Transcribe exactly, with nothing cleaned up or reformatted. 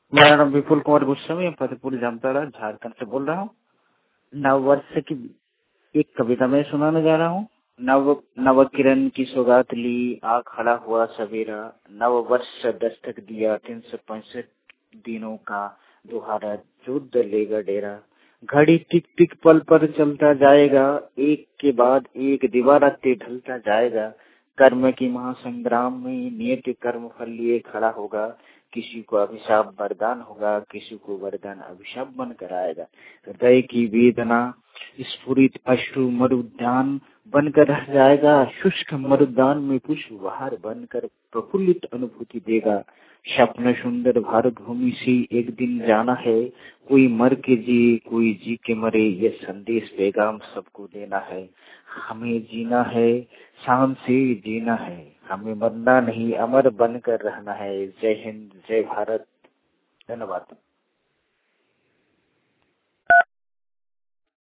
मेरा नाम विपुल कुमार गोस्वामी, फतेहपुर जामताड़ा झारखंड से बोल रहा हूँ। नववर्ष की एक कविता मैं सुनाने जा रहा हूँ। नव नव किरण की सौगात ली, आ खड़ा हुआ सवेरा, नव वर्ष दस्तक दिया, तीन सौ पैंसठ दिनों का दोहारा, युद्ध लेगा डेरा। घड़ी टिक टिक पल पर चलता जाएगा, एक के बाद एक दीवारते ढलता जाएगा। कर्म की महासंग्राम में नियत कर्म फल लिए खड़ा होगा। किसी को अभिशाप वरदान होगा, किसी को वरदान अभिशाप बनकर आएगा। हृदय की वेदना स्फुरित अश्रु मरुद्यान बनकर रह जाएगा। शुष्क मरुद्यान में पुष्प बहार बनकर प्रफुल्लित अनुभूति देगा। स्वप्न सुंदर भारत भूमि से एक दिन जाना है, कोई मर के जिए कोई जी के मरे, ये संदेश पैगाम सबको देना है। हमें जीना है, शान से जीना है, हमें मरना नहीं अमर बनकर रहना है। जय हिंद, जय भारत, धन्यवाद।